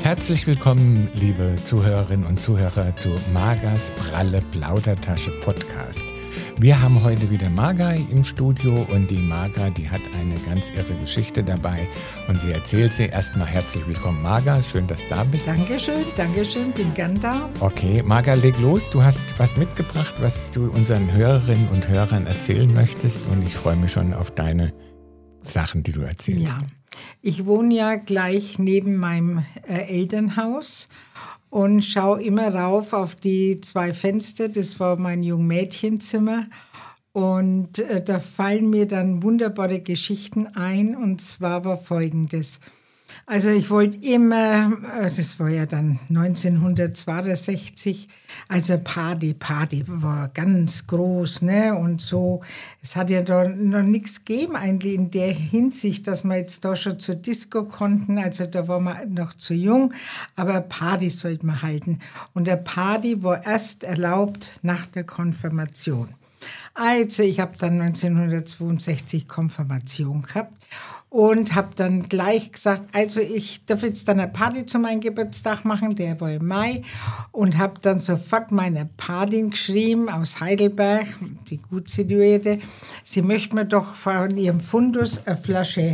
Herzlich willkommen, liebe Zuhörerinnen und Zuhörer, zu Margas Pralle Plaudertasche Podcast. Wir haben heute wieder Marga im Studio und die Marga, die hat eine ganz irre Geschichte dabei und sie erzählt sie. Erstmal herzlich willkommen, Marga, schön, dass du da bist. Dankeschön, bin gern da. Okay, Marga, leg los, du hast was mitgebracht, was du unseren Hörerinnen und Hörern erzählen möchtest und ich freue mich schon auf deine Sachen, die du erzählst. Ja, ich wohne ja gleich neben meinem Elternhaus und schaue immer rauf auf die 2 Fenster. Das war mein Jungmädchenzimmer. Und da fallen mir dann wunderbare Geschichten ein. Und zwar war Folgendes. Also ich wollte immer, das war ja dann 1962, also Party war ganz groß, ne, und so. Es hat ja da noch nichts gegeben eigentlich in der Hinsicht, dass wir jetzt da schon zur Disco konnten, also da waren wir noch zu jung, aber Party sollte man halten. Und der Party war erst erlaubt nach der Konfirmation. Also ich habe dann 1962 Konfirmation gehabt. Und habe dann gleich gesagt, also ich darf jetzt dann eine Party zu meinem Geburtstag machen, der war im Mai. Und habe dann sofort meine Patin geschrieben aus Heidelberg, die gut situierte, sie möchte mir doch von ihrem Fundus eine Flasche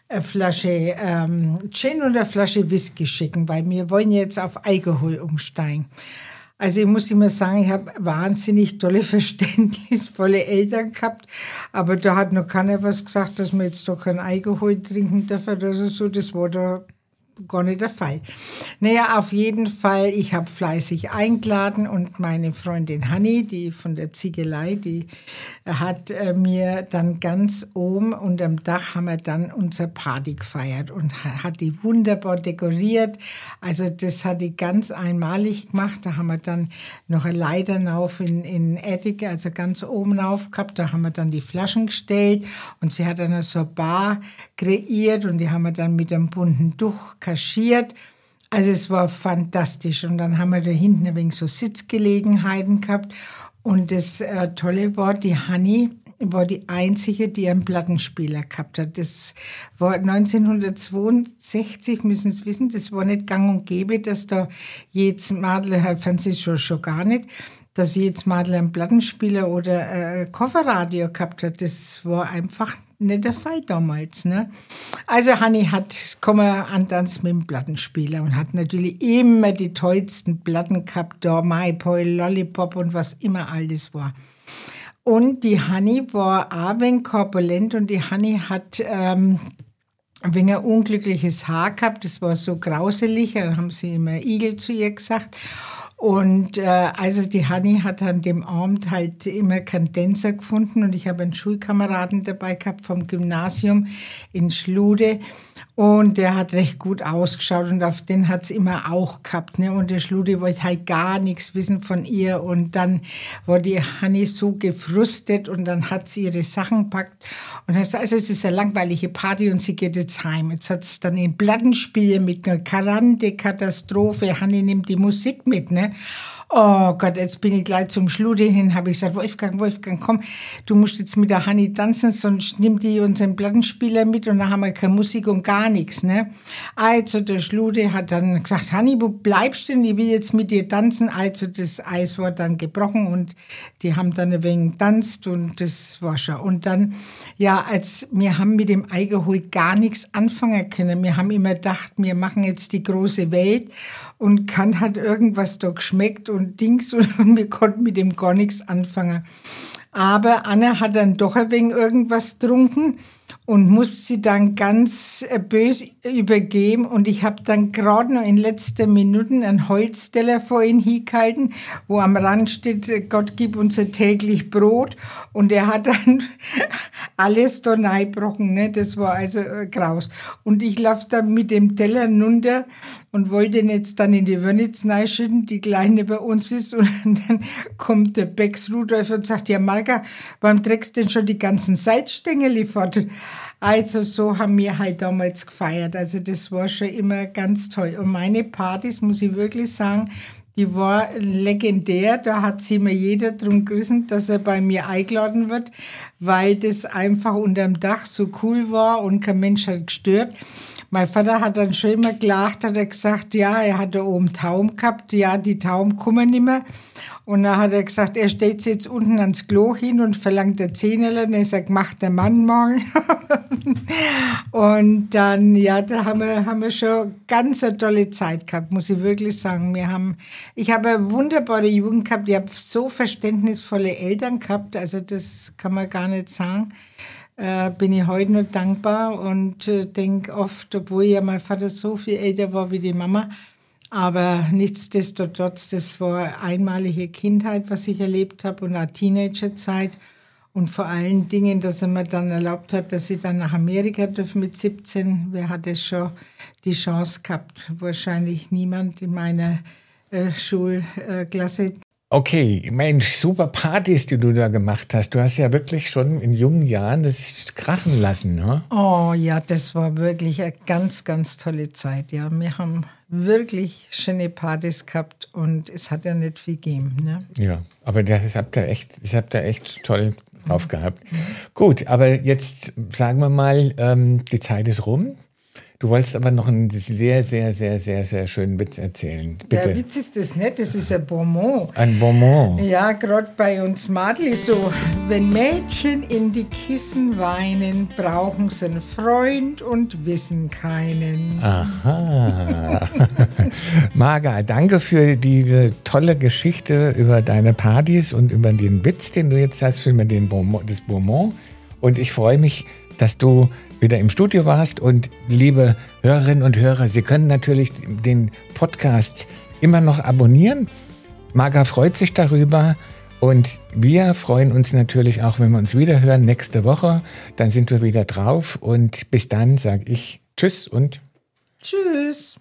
Gin und eine Flasche Whisky schicken, weil wir wollen jetzt auf Alkohol umsteigen. Also ich muss immer sagen, ich habe wahnsinnig tolle, verständnisvolle Eltern gehabt, aber da hat noch keiner was gesagt, dass man jetzt doch keinen Alkohol trinken darf oder so, das war da gar nicht der Fall. Naja, auf jeden Fall, ich habe fleißig eingeladen und meine Freundin Hanni, die von der Ziegelei, die hat mir dann ganz oben unterm Dach haben wir dann unsere Party gefeiert und hat die wunderbar dekoriert. Also das hat die ganz einmalig gemacht. Da haben wir dann noch eine Leiter rauf in Ettige, also ganz oben rauf gehabt. Da haben wir dann die Flaschen gestellt und sie hat dann so eine Bar kreiert und die haben wir dann mit einem bunten Tuch kaschiert. Also es war fantastisch. Und dann haben wir da hinten ein wenig so Sitzgelegenheiten gehabt. Und das Tolle war, die Hanni war die Einzige, die einen Plattenspieler gehabt hat. Das war 1962, müssen Sie wissen, das war nicht gang und gäbe, dass da jedes Madel, Herr Franziskus schon gar nicht, dass jedes Madel einen Plattenspieler oder Kofferradio gehabt hat. Das war einfach nicht der Fall damals, ne? Also Hanni hat antanzt mit dem Plattenspieler und hat natürlich immer die tollsten Platten gehabt, da My Boy, Lollipop und was immer all das war. Und die Hanni war auch ein wenig korpulent und die Hanni hat ein wenig ein unglückliches Haar gehabt, das war so grauselig, da haben sie immer Igel zu ihr gesagt. Und also die Hanni hat an dem Abend halt immer keinen Tänzer gefunden und ich habe einen Schulkameraden dabei gehabt vom Gymnasium in Schlude und der hat recht gut ausgeschaut und auf den hat es immer auch gehabt, ne? Und der Schlude wollte halt gar nichts wissen von ihr und dann war die Hanni so gefrustet und dann hat sie ihre Sachen gepackt und hat gesagt, also es ist eine langweilige Party und sie geht jetzt heim. Jetzt hat es dann ein Plattenspiel mit einer Karante-Katastrophe. Hanni nimmt die Musik mit, ne? Oh Gott, jetzt bin ich gleich zum Schlude hin, habe ich gesagt, Wolfgang, komm, du musst jetzt mit der Hanni tanzen, sonst nimmt die unseren Plattenspieler mit und dann haben wir keine Musik und gar nichts, ne? Also der Schlude hat dann gesagt, Hanni, wo bleibst du denn? Ich will jetzt mit dir tanzen. Also das Eis war dann gebrochen und die haben dann ein wenig getanzt und das war schon. Und dann, ja, wir haben mit dem Alkohol gar nichts anfangen können. Wir haben immer gedacht, wir machen jetzt die große Welt und hat irgendwas da geschmeckt und Dings und wir konnten mit dem gar nichts anfangen. Aber Anna hat dann doch ein wenig irgendwas getrunken und musste sie dann ganz böse übergeben. Und ich habe dann gerade noch in letzten Minuten einen Holzteller vor ihn hingehalten, wo am Rand steht, Gott gib uns ein täglich Brot. Und er hat dann alles da reingebrochen, ne? Das war also graus. Und ich laufe dann mit dem Teller runter und wollte ihn jetzt dann in die Wörnitz reinschütten, die Kleine bei uns ist. Und dann kommt der Becks Rudolf und sagt, ja Marga, warum trägst du denn schon die ganzen Salzstängel fort? Also so haben wir halt damals gefeiert. Also das war schon immer ganz toll. Und meine Partys, muss ich wirklich sagen, die war legendär. Da hat sich mir jeder drum gerissen, dass er bei mir eingeladen wird, weil das einfach unterm Dach so cool war und kein Mensch hat gestört. Mein Vater hat dann schon immer gelacht, hat er gesagt, ja, er hat da oben Tauben gehabt, ja, die Tauben kommen nicht mehr. Und dann hat er gesagt, er stellt sich jetzt unten ans Klo hin und verlangt der Zehnerle. Und er sagt, macht der Mann morgen. Und dann, ja, da haben wir schon ganz eine tolle Zeit gehabt, muss ich wirklich sagen. Ich habe eine wunderbare Jugend gehabt, ich habe so verständnisvolle Eltern gehabt, also das kann man gar nicht sagen. Bin ich heute noch dankbar und denke oft, obwohl ja mein Vater so viel älter war wie die Mama, aber nichtsdestotrotz, das war eine einmalige Kindheit, was ich erlebt habe und auch Teenagerzeit. Und vor allen Dingen, dass er mir dann erlaubt hat, dass ich dann nach Amerika durfte mit 17. Wer hat es schon die Chance gehabt? Wahrscheinlich niemand in meiner Schulklasse. Okay, Mensch, super Partys, die du da gemacht hast. Du hast ja wirklich schon in jungen Jahren das krachen lassen, ne? Oh ja, das war wirklich eine ganz, ganz tolle Zeit. Ja, wir haben wirklich schöne Partys gehabt und es hat ja nicht viel gegeben. Ne? Ja, aber das habt ihr echt toll drauf gehabt. Gut, aber jetzt sagen wir mal, die Zeit ist rum. Du wolltest aber noch einen sehr, sehr, sehr, sehr, sehr schönen Witz erzählen. Bitte. Der Witz ist das nicht, das ist ein Bonbon. Ein Bonbon. Ja, gerade bei uns Madli so, wenn Mädchen in die Kissen weinen, brauchen sie einen Freund und wissen keinen. Aha. Marga, danke für diese tolle Geschichte über deine Partys und über den Witz, den du jetzt hast, für das Bonbon. Und ich freue mich, dass du wieder im Studio warst. Und liebe Hörerinnen und Hörer, Sie können natürlich den Podcast immer noch abonnieren. Marga freut sich darüber. Und wir freuen uns natürlich auch, wenn wir uns wieder hören nächste Woche. Dann sind wir wieder drauf. Und bis dann sage ich Tschüss und Tschüss.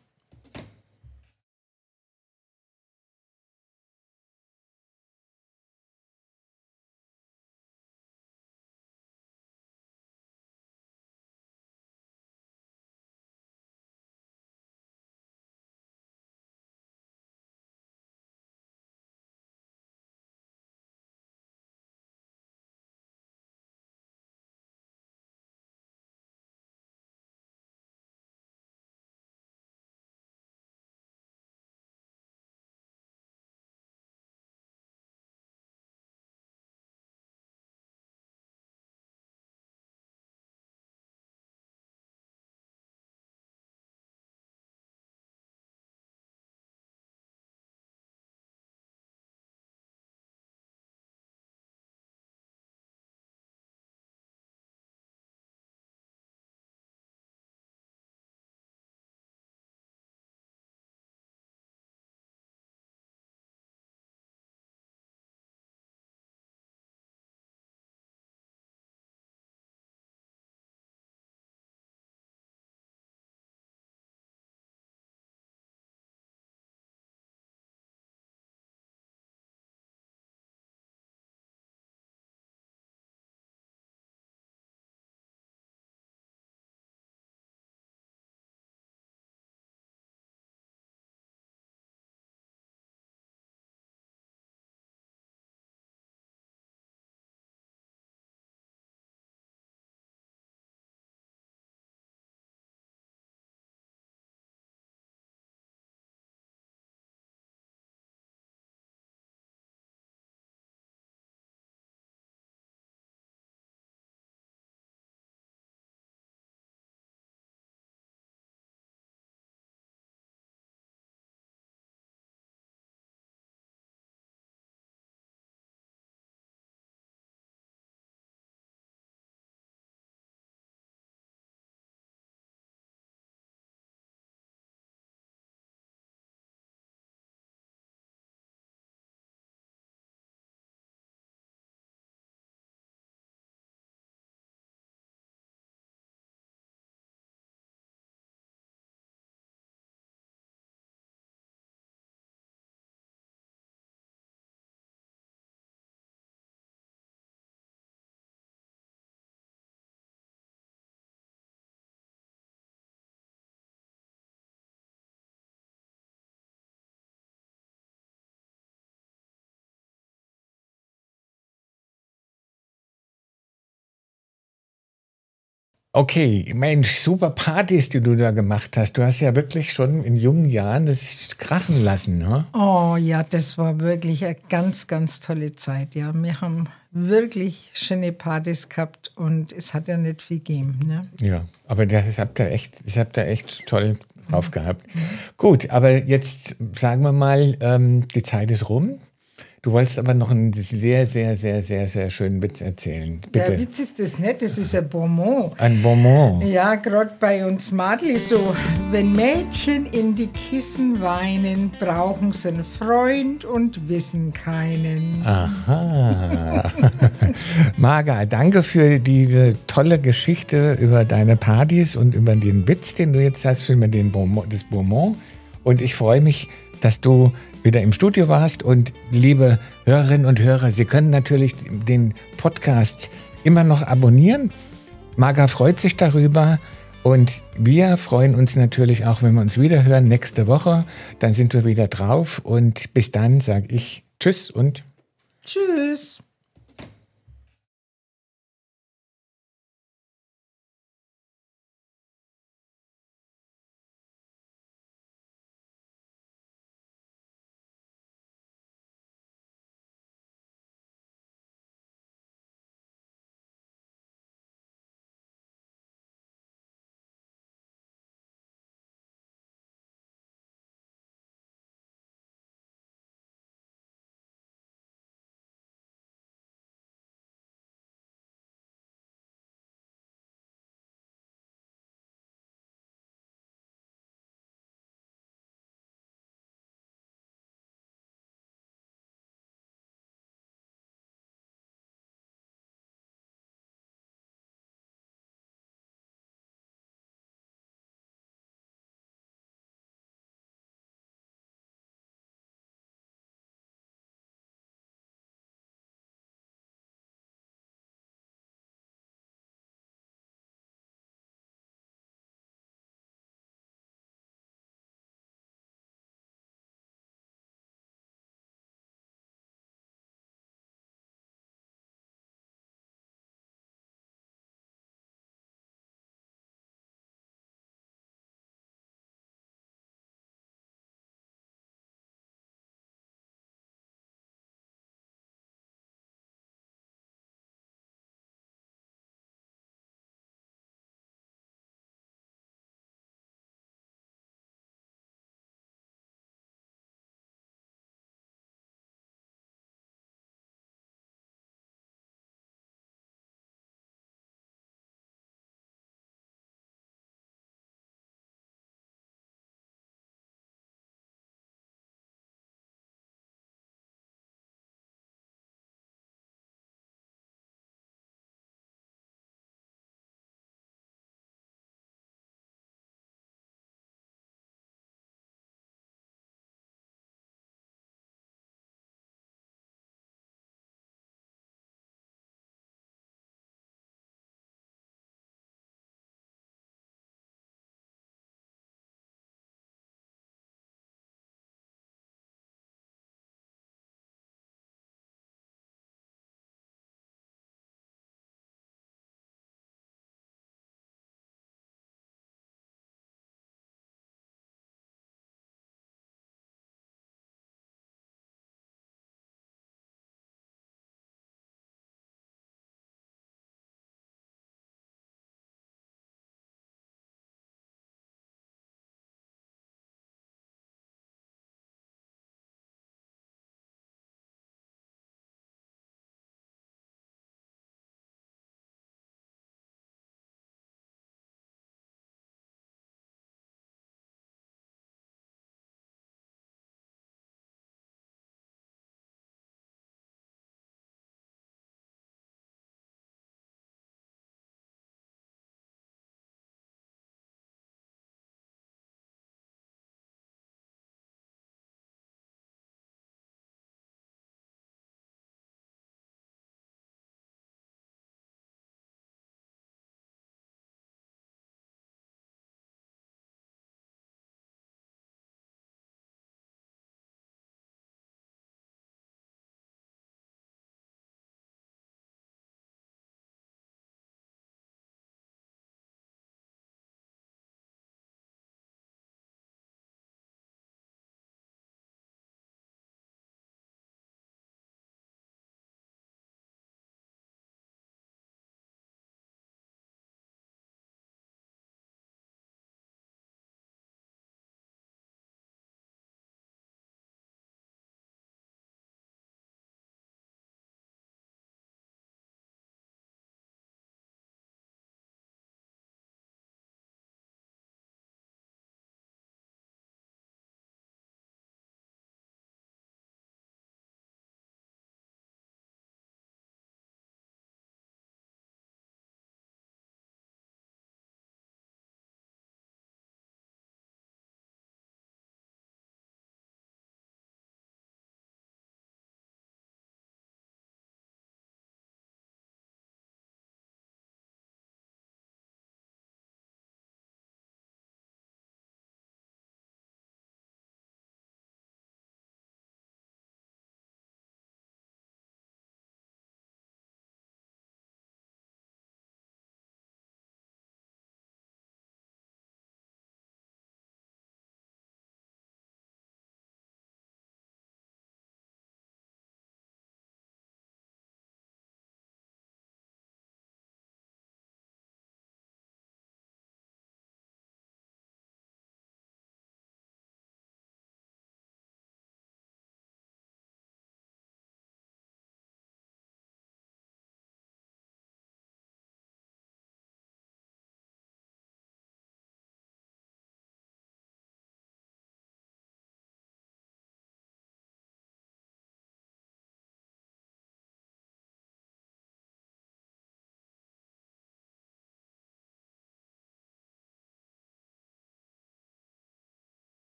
Okay, Mensch, super Partys, die du da gemacht hast. Du hast ja wirklich schon in jungen Jahren das krachen lassen, ne? Oh ja, das war wirklich eine ganz, ganz tolle Zeit. Ja, wir haben wirklich schöne Partys gehabt und es hat ja nicht viel gegeben. Ne? Ja, aber das habt ihr echt toll drauf gehabt. Gut, aber jetzt sagen wir mal, die Zeit ist rum. Du wolltest aber noch einen sehr, sehr, sehr, sehr, sehr schönen Witz erzählen. Bitte. Der Witz ist das nicht, das ist ein Bonbon. Ein Bonbon. Ja, gerade bei uns Madli so, wenn Mädchen in die Kissen weinen, brauchen sie einen Freund und wissen keinen. Aha. Marga, danke für diese tolle Geschichte über deine Partys und über den Witz, den du jetzt hast, über das Bonbon. Und ich freue mich, dass du wieder im Studio warst. Und liebe Hörerinnen und Hörer, Sie können natürlich den Podcast immer noch abonnieren. Marga freut sich darüber. Und wir freuen uns natürlich auch, wenn wir uns wieder hören nächste Woche. Dann sind wir wieder drauf. Und bis dann sage ich Tschüss und Tschüss.